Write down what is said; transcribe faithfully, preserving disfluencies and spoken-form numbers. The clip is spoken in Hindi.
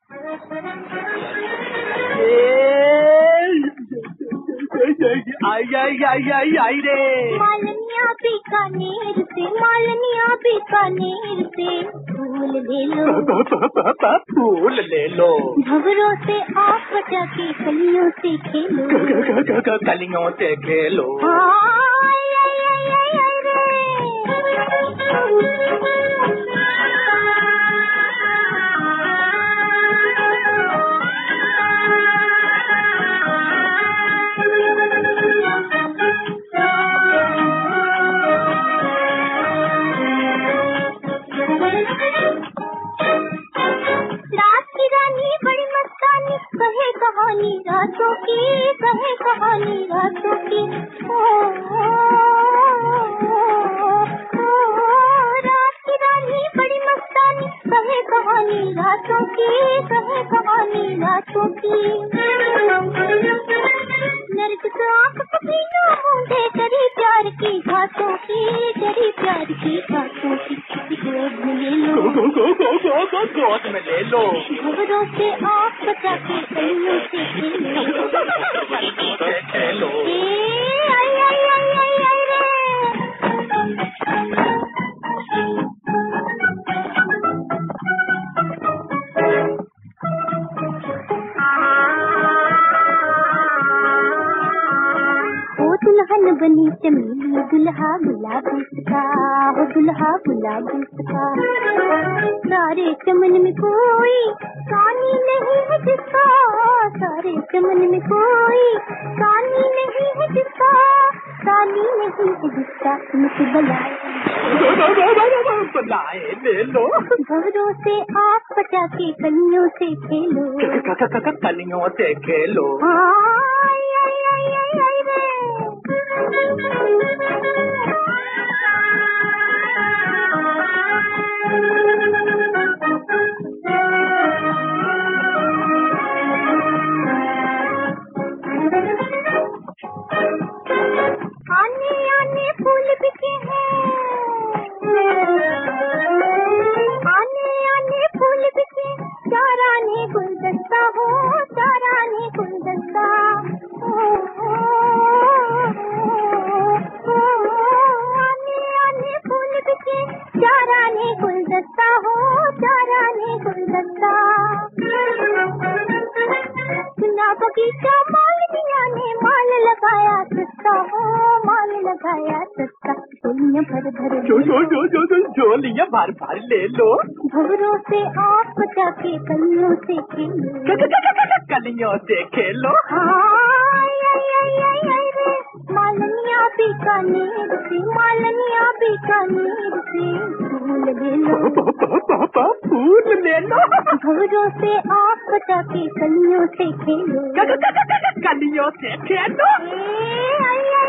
आई आई आई आई आई रे मालनिया बीकानेर से, मालनिया बीकानेर से फूल ले लो, फूल ले लो। भंवरों से आप बचा के कलियों से खेलो, कलियों से खेलो। आई आई आई आई रे रातों की, कहे कहानी रातों की। ओ, ओ, ओ, ओ, रात की रानी बड़ी मस्तानी, कहे कहानी रातों की, कहे कहानी रातों की। नरगिस आँख पसीना मूंधे करी प्यार की घाटों की, करी प्यार की घाटों की। गोद में ले लो, गोद में ले लो। भंवरों से आँख बचा के कलियों से खेलो, खेलो। आई आई आई आई आई रे ओ दुल्हन बनी चमेली, दुल्हा गुलाबी का, हो दुल्हा गुलाबी का। सारे चमन में कोई कानी नहीं है जिसका, सारे चमन में कोई कानी नहीं है जिसका, कानी नहीं है जिसका। मुझे बुलाए बुलाए ले लो, भंवरों से आप बचा के कलियों से खेलो, कलियों से खेलो। आई आई आई आई आई रे आने आने फूल बिके हैं, आने आने फूल बिके, चार आने गुलदस्ता हो, चार आने गुलदस्ता। ओ, ओ, ओ, आने आने फूल बिके, चार आने गुलदस्ता हो, चार आने गुलदस्ता। सुना बगीचा मालनिया ने माल लगाया सस्ता हो, माल लगाया सस्ता। झोलियाँ भर भर जो जो जो जो जो झोलियाँ भर भर ले लो, भंवरों से आप बचा के कलियों से खेलो, कलियों से खेलो। आई आई आई आई आई रे मालनिया बीकानेर से, मालनिया बीकानेर से फूल ले लो, फूल ले लो। भंवरों से आप बचा के कलियों से खेलो, कलियों से खेलो। आई आई